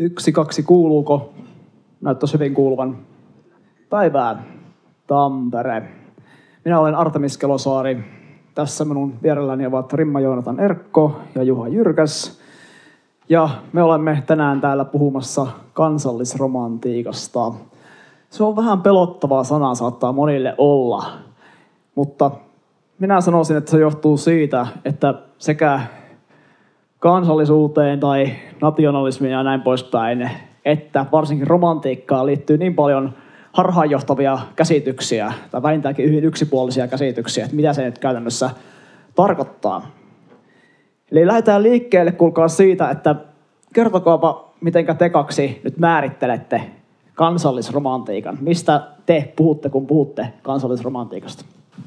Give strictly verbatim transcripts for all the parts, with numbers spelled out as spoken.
Yksi, kaksi, kuuluuko? Näyttäisi hyvin kuuluvan. Päivää, Tampere. Minä olen Artemis Kelosaari. Tässä minun vierelläni ovat Rimma Joonatan Erkko ja Juha Jyrkäs. Ja me olemme tänään täällä puhumassa kansallisromantiikasta. Se on vähän pelottavaa sana, saattaa monille olla. Mutta minä sanoisin, että se johtuu siitä, että sekä kansallisuuteen tai nationalismiin ja näin poispäin, että varsinkin romantiikkaan liittyy niin paljon harhaanjohtavia käsityksiä, tai vähintäänkin hyvin yksipuolisia käsityksiä, että mitä se nyt käytännössä tarkoittaa. Eli lähdetään liikkeelle, kuulkaa siitä, että kertokaapa, mitenkä te kaksi nyt määrittelette kansallisromantiikan. Mistä te puhutte, kun puhutte kansallisromantiikasta?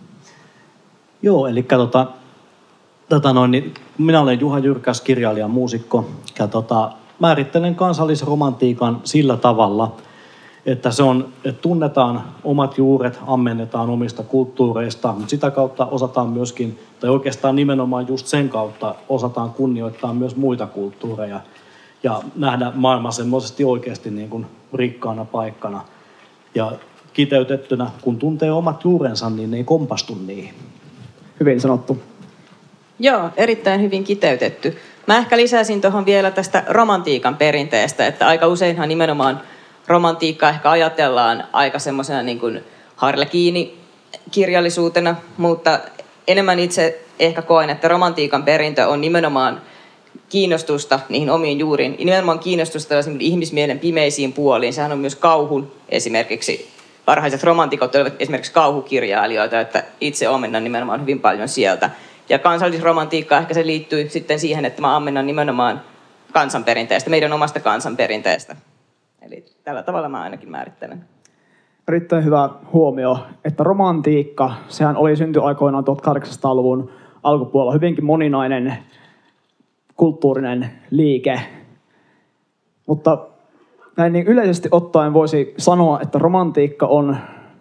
Joo, eli tota, tota noin, niin minä olen Juha Jyrkäs, kirjailija, muusikko, ja tota, määrittelen kansallisromantiikan sillä tavalla, että se on, että tunnetaan omat juuret, ammennetaan omista kulttuureista, mutta sitä kautta osataan myöskin, tai oikeastaan nimenomaan just sen kautta osataan kunnioittaa myös muita kulttuureja ja nähdä maailma semmoisesti oikeasti niin kuin rikkaana paikkana. Ja kiteytettynä, kun tuntee omat juurensa, niin ne ei kompastu niihin. Hyvin sanottu. Joo, erittäin hyvin kiteytetty. Mä ehkä lisäisin tuohon vielä tästä romantiikan perinteestä, että aika useinhan nimenomaan romantiikkaa ehkä ajatellaan aika semmoisena niin kuin harlekiini-kirjallisuutena, mutta enemmän itse ehkä koen, että romantiikan perintö on nimenomaan kiinnostusta niihin omiin juuriin, nimenomaan kiinnostusta ihmismielen pimeisiin puoliin. Sehän on myös kauhun esimerkiksi. Varhaiset romantikot olivat esimerkiksi kauhukirjailijoita, että itse ammennan nimenomaan hyvin paljon sieltä. Ja kansallisromantiikka ehkä se liittyy sitten siihen, että mä ammennan nimenomaan kansanperinteestä, meidän omasta kansanperinteestä. Eli tällä tavalla mä ainakin määrittelen. Erittäin hyvä huomio, että romantiikka, sehän oli syntyaikoinaan tuhatkahdeksansataaluvun alkupuolella hyvinkin moninainen kulttuurinen liike. Mutta näin niin yleisesti ottaen voisi sanoa, että romantiikka on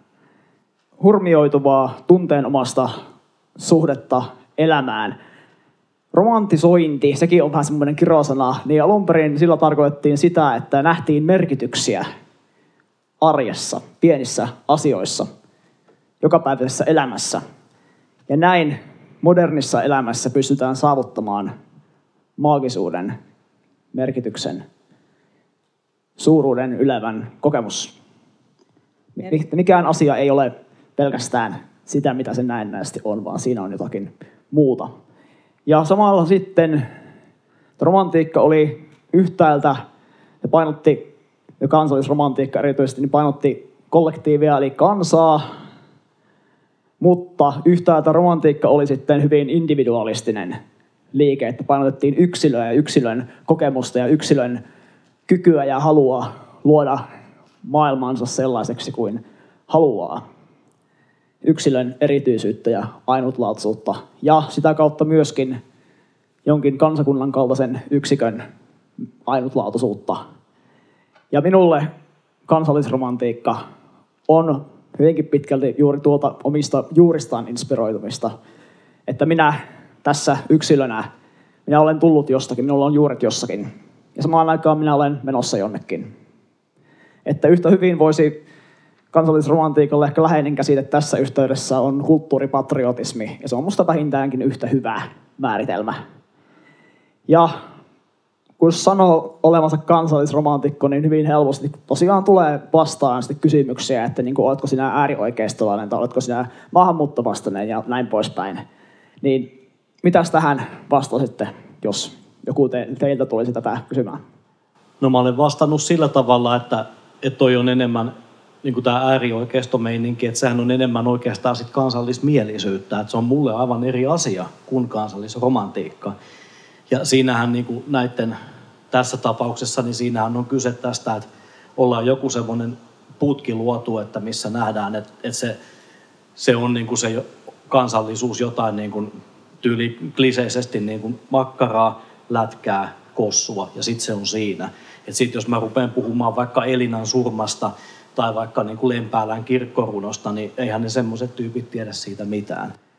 hurmioituvaa tunteenomaista suhdetta elämään. Romantisointi, sekin on vähän semmoinen kirosana, niin alun perin sillä tarkoitettiin sitä, että nähtiin merkityksiä arjessa, pienissä asioissa, jokapäiväisessä elämässä. Ja näin modernissa elämässä pystytään saavuttamaan maagisuuden, merkityksen, suuruuden ylevän kokemus. Mikään asia ei ole pelkästään sitä, mitä se näennäisesti on, vaan siinä on jotakin muuta. Ja samalla sitten romantiikka oli yhtäältä, ja painotti, ja kansallisromantiikka erityisesti, niin painotti kollektiivia eli kansaa, mutta yhtäältä romantiikka oli sitten hyvin individualistinen liike, että painotettiin yksilöä ja yksilön kokemusta ja yksilön kykyä ja halua luoda maailmansa sellaiseksi kuin haluaa. Yksilön erityisyyttä ja ainutlaatuisuutta ja sitä kautta myöskin jonkin kansakunnan kaltaisen yksikön ainutlaatuisuutta. Ja minulle kansallisromantiikka on hyvinkin pitkälti juuri tuolta omista juuristaan inspiroitumista, että minä tässä yksilönä, minä olen tullut jostakin, minulla on juuret jossakin ja samaan aikaan minä olen menossa jonnekin. Että yhtä hyvin voisi kansallisromantiikalle ehkä läheinen käsite tässä yhteydessä on kulttuuripatriotismi, ja se on musta vähintäänkin yhtä hyvä määritelmä. Ja kun sanoo olevansa kansallisromantikko, niin hyvin helposti tosiaan tulee vastaan sitten kysymyksiä, että niin kuin, oletko sinä äärioikeistolainen tai oletko sinä maahanmuuttovastainen ja näin poispäin. Niin mitäs tähän vastasitte, jos joku te, teiltä tulisi tätä kysymään? No mä olen vastannut sillä tavalla, että, että toi on enemmän niin kuin tämä äärioikeistomeininki, että sehän on enemmän oikeastaan sit kansallismielisyyttä, että se on mulle aivan eri asia kuin kansallisromantiikka. Ja siinähän niin kuin näiden, tässä tapauksessa, niin siinähän on kyse tästä, että ollaan joku semmoinen putki luotu, että missä nähdään, että, että se, se on niin kuin se kansallisuus jotain niin kuin tyyli kliseisesti niin kuin makkaraa, lätkää, kossua ja sitten se on siinä. Että sitten jos mä rupean puhumaan vaikka Elinan surmasta, tai vaikka niin kuin Lempäälän kirkkorunosta, niin eihän ne semmoiset tyypit tiedä siitä mitään.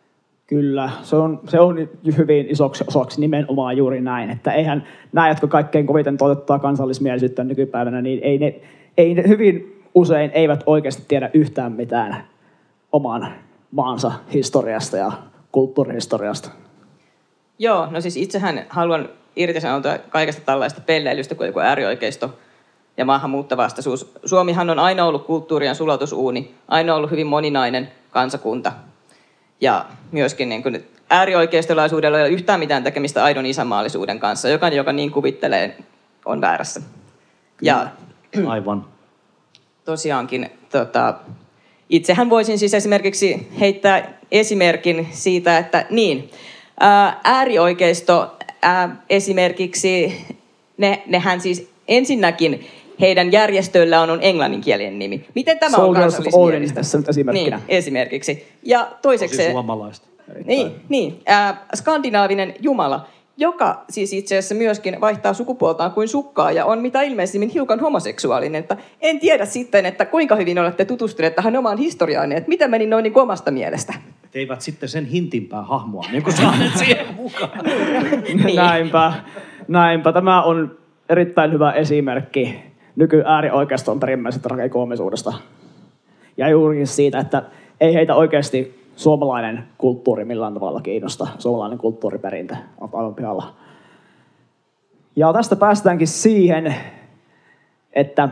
Kyllä, se on, se on hyvin isoksi osaksi nimenomaan juuri näin, että eihän nämä, jotka kaikkein koviten toteuttaa kansallismielisyyttä nykypäivänä, niin ei ne, ei ne hyvin usein eivät oikeasti tiedä yhtään mitään oman maansa historiasta ja kulttuurihistoriasta. Joo, no siis itsehän haluan irtisanoutua kaikesta tällaista pelleilystä kuin joku äärioikeisto ja maahanmuuttavastaisuus. Suomihan on aina ollut kulttuurien sulatusuuni, aina ollut hyvin moninainen kansakunta. Ja myöskin niin kuin äärioikeistolaisuudella ei ole yhtään mitään tekemistä aidon isänmaallisuuden kanssa. Jokainen, joka niin kuvittelee, on väärässä. Ja aivan. Tosiaankin, tota, itsehän voisin siis esimerkiksi heittää esimerkin siitä, että niin, ää, äärioikeisto ää, esimerkiksi, ne, nehän siis ensinnäkin heidän järjestöillä on, on englanninkielinen nimi. Miten tämä on kansallismielistä? Tässä nyt esimerkkinä. Niin, esimerkiksi. Ja toiseksi... Tosi suomalaista. Niin, niin ää, skandinaavinen jumala, joka siis itse asiassa myöskin vaihtaa sukupuoltaan kuin sukkaa ja on mitä ilmeisimmin hiukan homoseksuaalinen. Että en tiedä sitten, että kuinka hyvin olette tutustuneet tähän omaan historiaan, että mitä meni noin niin omasta mielestä. Eivät sitten sen hintimpää hahmoa, niin kuin saaneet siihen mukaan. Niin. Näinpä, näinpä. Tämä on erittäin hyvä esimerkki nyky-äärioikeiston perimmäisestä tragikoomisuudesta. Ja juurikin siitä, että ei heitä oikeasti suomalainen kulttuuri millään tavalla kiinnosta. Suomalainen kulttuuriperintö on aivan pihalla. Ja tästä päästäänkin siihen, että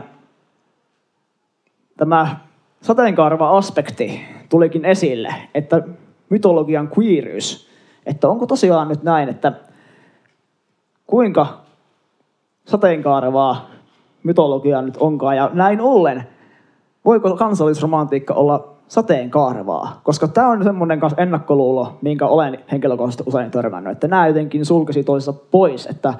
tämä sateenkaareva-aspekti tulikin esille, että mytologian queeryys, että onko tosiaan nyt näin, että kuinka sateenkaarevaa mytologiaa nyt onkaan, ja näin ollen, voiko kansallisromantiikka olla sateenkaarevaa? Koska tämä on semmoinen ennakkoluulo, minkä olen henkilökohtaisesti usein törmännyt, että nämä jotenkin sulkisi toisessa pois, että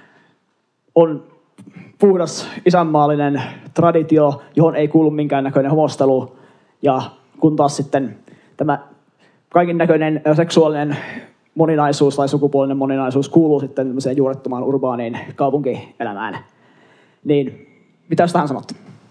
on puhdas isänmaallinen traditio, johon ei kuulu minkäännäköinen homostelu, ja kun taas sitten tämä kaikin näköinen seksuaalinen moninaisuus tai sukupuolinen moninaisuus kuuluu sitten tämmöiseen juurettomaan urbaaniin kaupunkielämään. Niin, mitä tähän sanottu?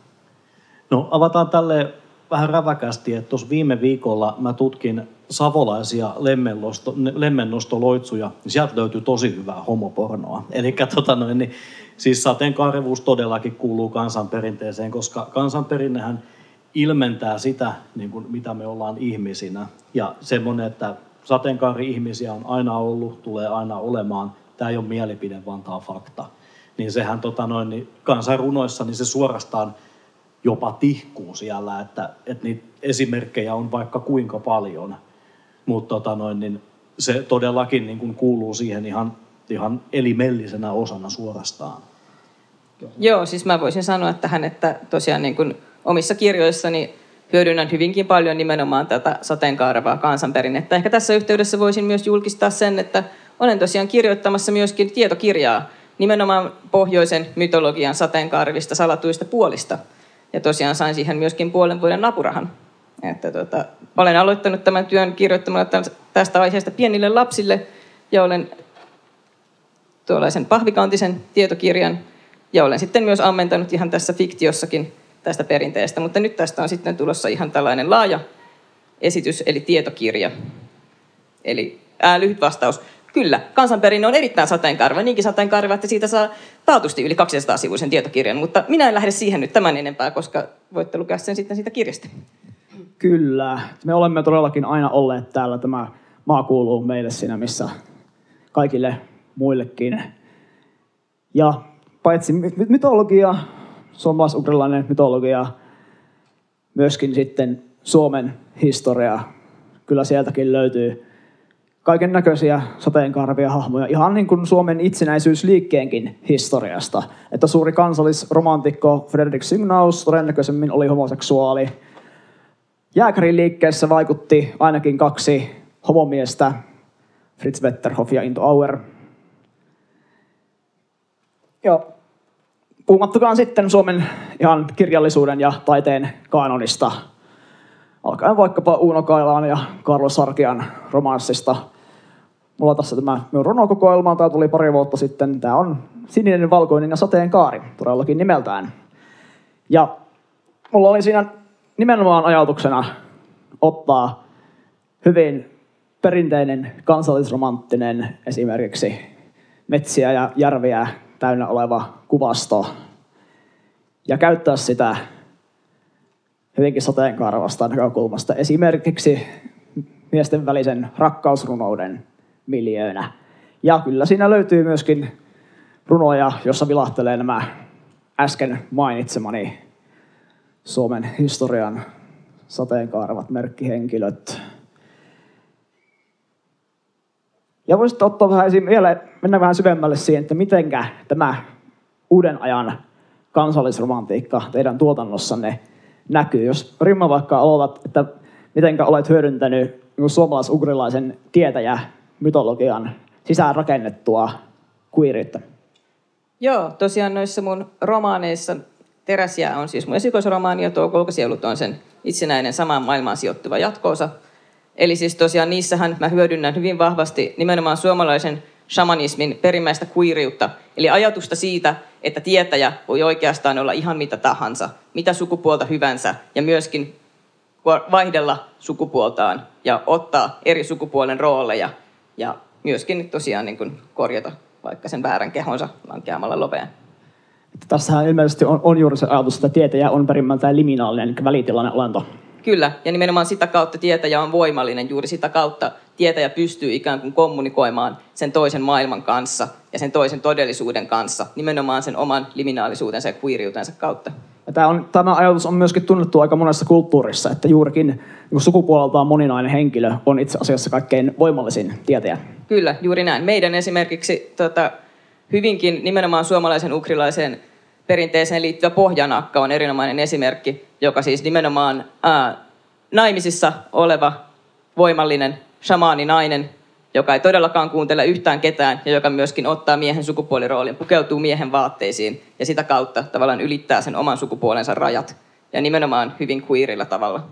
No avataan tälle vähän räväkästi, että tuossa viime viikolla mä tutkin savolaisia lemmennostoloitsuja, niin sieltä löytyy tosi hyvää homopornoa. Eli tota noin, niin, siis sateenkaarevuus todellakin kuuluu kansanperinteeseen, koska kansanperinnehän ilmentää sitä, niin kuin mitä me ollaan ihmisinä. Ja semmoinen, että sateenkaari-ihmisiä on aina ollut, tulee aina olemaan. Tämä ei ole mielipide, vaan tämä on fakta. Niin sehän tota noin, niin kansanrunoissa niin se suorastaan jopa tihkuu siellä, että, että niitä esimerkkejä on vaikka kuinka paljon. Mutta tota noin, niin se todellakin niin kuin kuuluu siihen ihan, ihan elimellisenä osana suorastaan. Joo, siis mä voisin sanoa tähän, että tosiaan niin kuin omissa kirjoissani hyödynnän hyvinkin paljon nimenomaan tätä sateenkaarevaa kansanperinnettä. Ehkä tässä yhteydessä voisin myös julkistaa sen, että olen tosiaan kirjoittamassa myöskin tietokirjaa nimenomaan pohjoisen mytologian sateenkaarevista salatuista puolista. Ja tosiaan sain siihen myöskin puolen vuoden apurahan. Että tota, olen aloittanut tämän työn kirjoittamalla tästä aiheesta pienille lapsille ja olen tuollaisen pahvikantisen tietokirjan ja olen sitten myös ammentanut ihan tässä fiktiossakin tästä perinteestä, mutta nyt tästä on sitten tulossa ihan tällainen laaja esitys, eli tietokirja. Eli ää, lyhyt vastaus. Kyllä, kansanperinne on erittäin sateenkaareva, niinkin sateenkaareva, että siitä saa taatusti yli kaksisataa-sivuisen tietokirjan, mutta minä en lähde siihen nyt tämän enempää, koska voitte lukea sen sitten siitä kirjasta. Kyllä, me olemme todellakin aina olleet täällä. Tämä maa kuuluu meille siinä, missä kaikille muillekin. Ja paitsi mytologia, suomalais-ugrilainen mytologia, myöskin sitten Suomen historia. Kyllä sieltäkin löytyy kaiken näköisiä sateenkaarevia hahmoja, ihan niin kuin Suomen itsenäisyysliikkeenkin historiasta. Että suuri kansallisromantikko Fredrik Sygnaus todennäköisemmin oli homoseksuaali. Jääkäriliikkeessä vaikutti ainakin kaksi homomiestä, Fritz Wetterhoff ja Into Auer. Ja puhumattakaan sitten Suomen ihan kirjallisuuden ja taiteen kaanonista, alkaen vaikkapa Uuno Kailaan ja Karlo Sarkian romanssista. Mulla on tässä tämä minun runokokoelma, tämä tuli pari vuotta sitten. Tämä on Sininen, valkoinen ja sateenkaari, todellakin nimeltään. Ja mulla oli siinä nimenomaan ajatuksena ottaa hyvin perinteinen kansallisromanttinen esimerkiksi metsiä ja järviä täynnä oleva kuvasto ja käyttää sitä hyvinkin sateenkaarevasta näkökulmasta esimerkiksi miesten välisen rakkausrunouden miljöönä. Ja kyllä siinä löytyy myöskin runoja, jossa vilahtelee nämä äsken mainitsemani Suomen historian sateenkaarevat merkkihenkilöt. Ja voisitte ottaa vähän esiin vielä, mennä vähän syvemmälle siihen, että mitenkä tämä uuden ajan kansallisromantiikka teidän tuotannossanne näkyy. Jos Rimma vaikka aloitat, että mitenkä olet hyödyntänyt suomalais-ugrilaisen tietäjä-mytologian sisään rakennettua queeryyttä. Joo, tosiaan noissa mun romaaneissa Teräsjää on siis mun esikoisromaani ja tuo Kolkasielut on sen itsenäinen samaan maailmaan sijoittuva jatkoosa. Eli siis tosiaan niissähän mä hyödynnän hyvin vahvasti nimenomaan suomalaisen shamanismin perimmäistä queeriutta, eli ajatusta siitä, että tietäjä voi oikeastaan olla ihan mitä tahansa, mitä sukupuolta hyvänsä, ja myöskin vaihdella sukupuoltaan ja ottaa eri sukupuolen rooleja, ja myöskin tosiaan niin kuin korjata vaikka sen väärän kehonsa lankeamalla loveen. Että tässähän ilmeisesti on, on juuri se ajatus, että tietäjä on perimmältään liminaalinen, eli välitilainen olento. Kyllä, ja nimenomaan sitä kautta tietäjä on voimallinen, juuri sitä kautta tietäjä pystyy ikään kuin kommunikoimaan sen toisen maailman kanssa ja sen toisen todellisuuden kanssa, nimenomaan sen oman liminaalisuutensa ja queeriutensa kautta. Ja tämä, on, tämä ajatus on myöskin tunnettu aika monessa kulttuurissa, että juurikin niin sukupuoleltaan moninainen henkilö on itse asiassa kaikkein voimallisin tietäjä. Kyllä, juuri näin. Meidän esimerkiksi tota, hyvinkin nimenomaan suomalaisen ugrilaisen perinteeseen liittyvä pohjanakka on erinomainen esimerkki, joka siis nimenomaan ää, naimisissa oleva voimallinen shamaaninainen, joka ei todellakaan kuuntele yhtään ketään ja joka myöskin ottaa miehen sukupuoliroolin, pukeutuu miehen vaatteisiin ja sitä kautta tavallaan ylittää sen oman sukupuolensa rajat ja nimenomaan hyvin queerillä tavalla.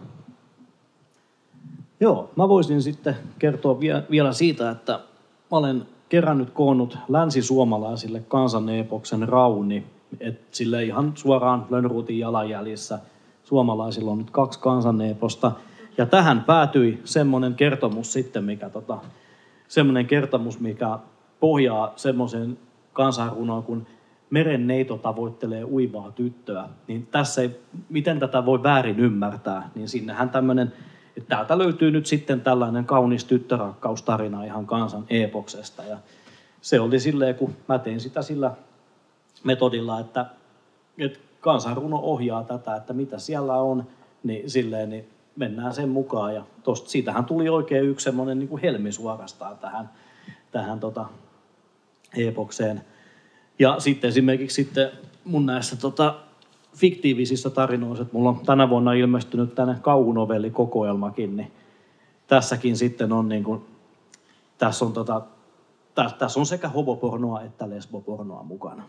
Joo, mä voisin sitten kertoa vielä siitä, että mä olen kerännyt koonnut länsisuomalaisille kansaneepoksen Rauni, että sille ihan suoraan Lönnruutin jalanjäljissä suomalaisilla on nyt kaksi kansaneeposta. Ja tähän päätyi semmoinen kertomus sitten, mikä, tota, semmoinen kertomus, mikä pohjaa semmoisen kansanrunoon, kun merenneito tavoittelee uivaa tyttöä. Niin tässä ei, miten tätä voi väärin ymmärtää, niin sinnehän tämmöinen, että täältä löytyy nyt sitten tällainen kaunis tyttörakkaustarina ihan kansan eepoksesta. Ja se oli silleen, kun mä tein sitä sillä metodilla, että, että kansanruno ohjaa tätä, että mitä siellä on, niin silleen niin mennään sen mukaan. Ja tosta, siitähän tuli oikein yksi semmoinen niin kuin helmi suorastaan tähän, tähän tota, eepokseen. Ja sitten esimerkiksi sitten mun näissä tota, fiktiivisissa tarinoissa, että mulla on tänä vuonna ilmestynyt tänne kauhunovellikokoelmakin, niin tässäkin sitten on niin kuin, tässä on, tota, tässä, tässä on sekä homopornoa että lesbopornoa mukana.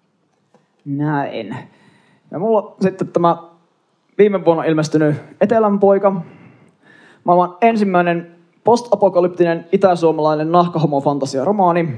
Näin. Ja mulla on sitten tämä viime vuonna ilmestynyt Etelänpoika. Maailman ensimmäinen post-apokalyptinen itäsuomalainen nahkahomofantasia-romaani.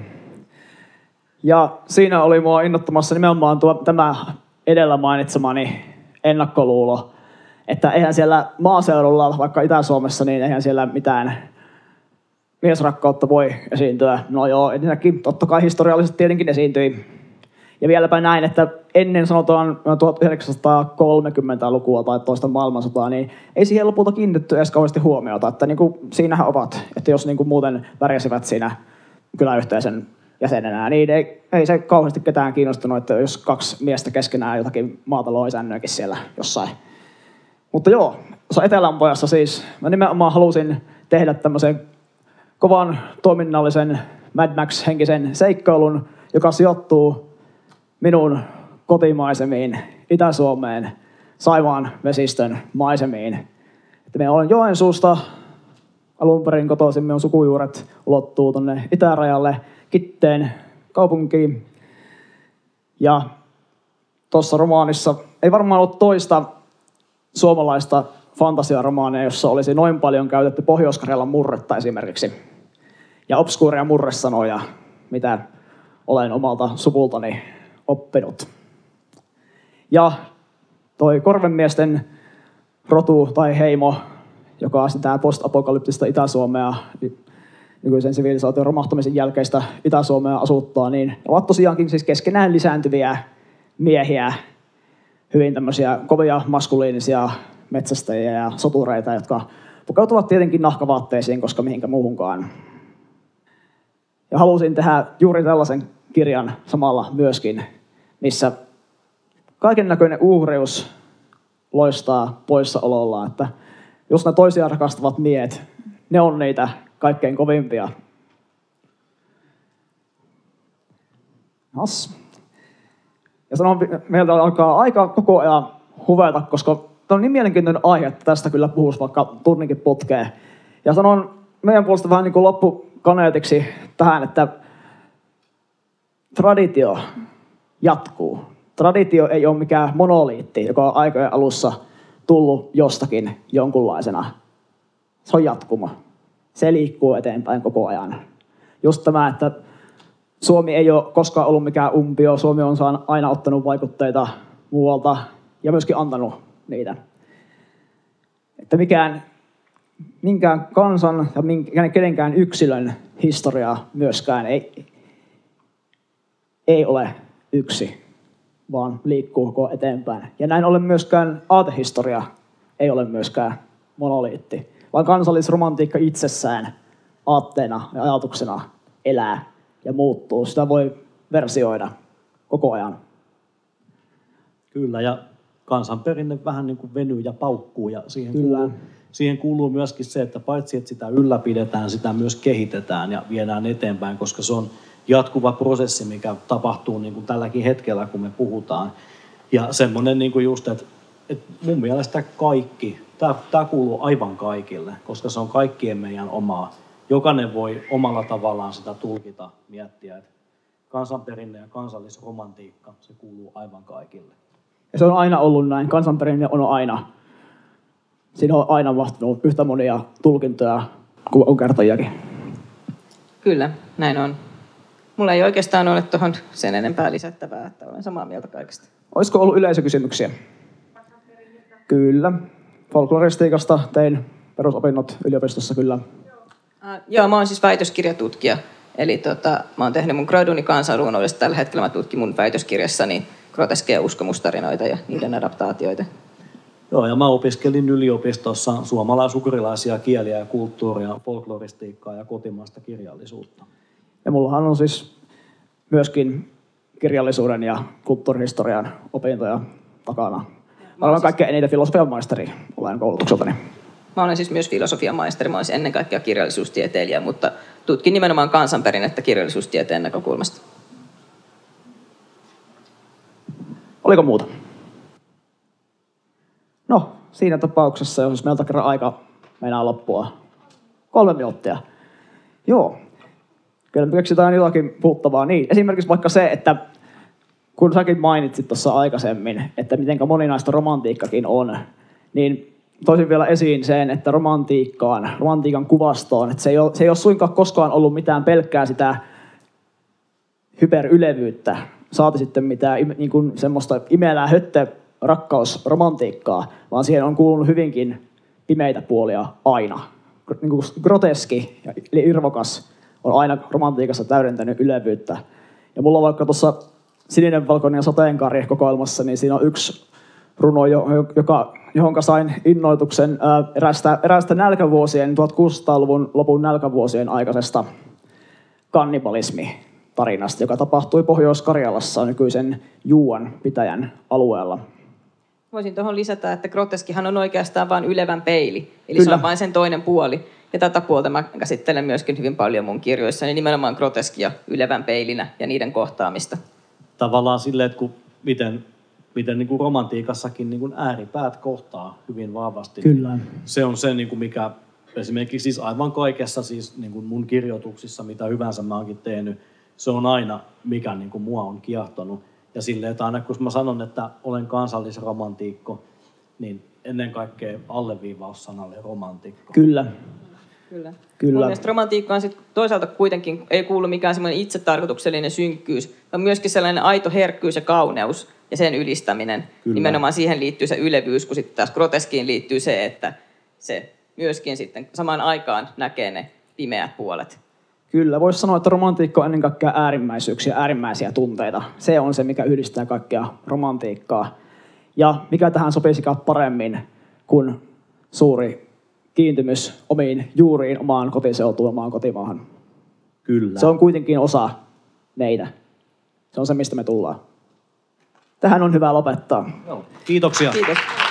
Ja siinä oli mua innottamassa nimenomaan tuo, tämä edellä mainitsemani ennakkoluulo, että eihän siellä maaseudulla, vaikka Itä-Suomessa, niin eihän siellä mitään miesrakkautta voi esiintyä. No joo, ensinnäkin totta kai historiallisesti tietenkin esiintyi. Ja vieläpä näin, että ennen sanotaan tuhatyhdeksänsataakolmekymmentälukua tai toista maailmansotaa, niin ei siihen lopulta kiinnitetty edes kauheasti huomiota. Että niin kuin siinähän ovat, että jos niin kuin muuten pärjäsivät siinä kyläyhteisön jäsenenä, niin ei, ei se kauheasti ketään kiinnostunut, että jos kaksi miestä keskenään jotakin maataloisännöäkin siellä jossain. Mutta joo, tuossa Etelänpojassa siis mä nimenomaan halusin tehdä tämmöisen kovan toiminnallisen Mad Max-henkisen seikkailun, joka sijoittuu minun kotimaisemiin, Itä-Suomeen, Saivaan vesistön maisemiin. Että me olen Joensuusta, alun perin kotoisin, minun sukujuuret ulottuu tuonne itärajalle Kitteen kaupunkiin. Ja tuossa romaanissa ei varmaan ollut toista suomalaista fantasiaromaania, jossa olisi noin paljon käytetty Pohjois-Karjalan murretta esimerkiksi. Ja obskuuria murresanoja, mitä olen omalta suvultani oppinut. Ja toi korvenmiesten rotu tai heimo, joka on sitä post-apokalyptista Itä-Suomea, nykyisen sivilisaation romahtamisen jälkeistä Itä-Suomea asuttaa, niin ovat tosiaankin siis keskenään lisääntyviä miehiä, hyvin tämmöisiä kovia maskuliinisia metsästäjiä ja sotureita, jotka pukeutuvat tietenkin nahkavaatteisiin, koska mihinkä muuhunkaan. Ja halusin tehdä juuri tällaisen kirjan samalla myöskin, missä kaiken näköinen uhrius loistaa poissaolollaan, että jos ne toisiaan rakastavat miehet, ne on niitä kaikkein kovimpia. Nas. Ja sanon, meiltä alkaa aika koko ajan huveta, koska tämä on niin mielenkiintoinen aihe, että tästä kyllä puhuisi vaikka tunninkin putkeen. Ja sanon meidän puolesta vähän niin kuin loppukaneetiksi tähän, että traditio jatkuu. Traditio ei ole mikään monoliitti, joka on aikojen alussa tullut jostakin jonkunlaisena. Se on jatkuma. Se liikkuu eteenpäin koko ajan. Just tämä, että Suomi ei ole koskaan ollut mikään umpio. Suomi on aina ottanut vaikutteita muualta ja myöskin antanut niitä. Että mikään, minkään kansan ja minkään, kenenkään yksilön historia myöskään ei, ei ole yksi, vaan liikkuu koko eteenpäin. Ja näin ollen myöskään aatehistoria ei ole myöskään monoliitti, vaan kansallisromantiikka itsessään aatteena ja ajatuksena elää ja muuttuu. Sitä voi versioida koko ajan. Kyllä, ja kansanperinne vähän niin kuin venyy ja paukkuu, ja siihen kuuluu, siihen kuuluu myöskin se, että paitsi että sitä ylläpidetään, sitä myös kehitetään ja viedään eteenpäin, koska se on jatkuva prosessi, mikä tapahtuu niin kuin tälläkin hetkellä, kun me puhutaan. Ja semmoinen niin kuin just, että, että mun mielestä kaikki, tämä, tämä kuuluu aivan kaikille, koska se on kaikkien meidän omaa. Jokainen voi omalla tavallaan sitä tulkita, miettiä, että kansanperinne ja kansallisromantiikka, se kuuluu aivan kaikille. Ja se on aina ollut näin. Kansanperinne on aina. Siinä on aina mahtunut yhtä monia tulkintoja kuin kertojiakin. Kyllä, näin on. Mulla ei oikeastaan ole tuohon sen enempää lisättävää, että olen samaa mieltä kaikesta. Olisiko ollut yleisökysymyksiä? Kyllä. Folkloristiikasta tein perusopinnot yliopistossa kyllä. Uh, joo, mä oon siis väitöskirjatutkija. Eli tota, mä oon tehnyt mun graduni kansanrunoudesta. Tällä hetkellä mä tutkin mun väitöskirjassani groteskeja uskomustarinoita ja niiden adaptaatioita. Joo, ja mä opiskelin yliopistossa suomalais-ugrilaisia kieliä ja kulttuuria, folkloristiikkaa ja kotimaista kirjallisuutta. Ja mullahan on siis myöskin kirjallisuuden ja kulttuurihistorian opintoja takana. Mä olen kaikkein eniten filosofian maisteri, olen koulutukseltani. Mä olen siis myös filosofian maisteri, mä olen ennen kaikkea kirjallisuustieteilijä, mutta tutkin nimenomaan kansanperinnettä kirjallisuustieteen näkökulmasta. Oliko muuta? No, siinä tapauksessa, jos meiltä kerran aika meinaa loppua. Kolme minuuttia. Joo. Kyllä me keksitään jotakin puhuttavaa. Niin, esimerkiksi vaikka se, että kun säkin mainitsit tuossa aikaisemmin, että miten moninaista romantiikkakin on, niin toisin vielä esiin sen, että romantiikkaan, romantiikan kuvastoon, että se ei ole, se ei ole suinkaan koskaan ollut mitään pelkkää sitä hyperylevyyttä, saati sitten mitään niin kuin semmoista imelää höttö rakkausromantiikkaa, vaan siihen on kuulunut hyvinkin pimeitä puolia aina. Niin kuin groteski eli irvokas on aina romantiikassa täydentänyt ylevyyttä. Ja mulla on vaikka tuossa Sininen, valkoinen ja sateenkaari -kokoelmassa, niin siinä on yksi runo, joka, johonka sain innoituksen eräästä, eräästä nälkävuosien, tuhatkuusisataaluvun lopun nälkävuosien aikaisesta kannibalismi-tarinasta, joka tapahtui Pohjois-Karjalassa nykyisen Juuan pitäjän alueella. Voisin tuohon lisätä, että groteskihan on oikeastaan vain ylevän peili, eli Kyllä. se on vain sen toinen puoli. Ja tätä puolta mä käsittelen myöskin hyvin paljon mun kirjoissani, nimenomaan groteskia ylevän peilinä ja niiden kohtaamista. Tavallaan silleen, että kun miten, miten niin kuin romantiikassakin niin kuin ääripäät kohtaa hyvin vahvasti. Kyllä. Se on se, niin kuin mikä esimerkiksi siis aivan kaikessa siis niin kuin mun kirjoituksissa, mitä hyvänsä mä oonkin tehnyt, se on aina, mikä niin kuin mua on kiehtonut. Ja silleen, että aina kun mä sanon, että olen kansallisromantiikko, niin ennen kaikkea alleviivaus sanalle romantikko. Kyllä. Kyllä. Kyllä. Mun mielestä romantiikka on sit toisaalta kuitenkin, ei kuulu mikään semmoinen itsetarkoituksellinen synkkyys, vaan myöskin sellainen aito herkkyys ja kauneus ja sen ylistäminen. Kyllä. Nimenomaan siihen liittyy se ylevyys, kun sitten taas groteskiin liittyy se, että se myöskin sitten samaan aikaan näkee ne pimeät puolet. Kyllä, voisi sanoa, että romantiikka on ennen kaikkea äärimmäisyyksiä, äärimmäisiä tunteita. Se on se, mikä yhdistää kaikkea romantiikkaa. Ja mikä tähän sopisikaan paremmin kuin suuri kiintymys omiin juuriin, omaan kotiseutuun, omaan kotimaahan. Kyllä. Se on kuitenkin osa meitä. Se on se, mistä me tullaan. Tähän on hyvä lopettaa. Joo. Kiitoksia. Kiitos.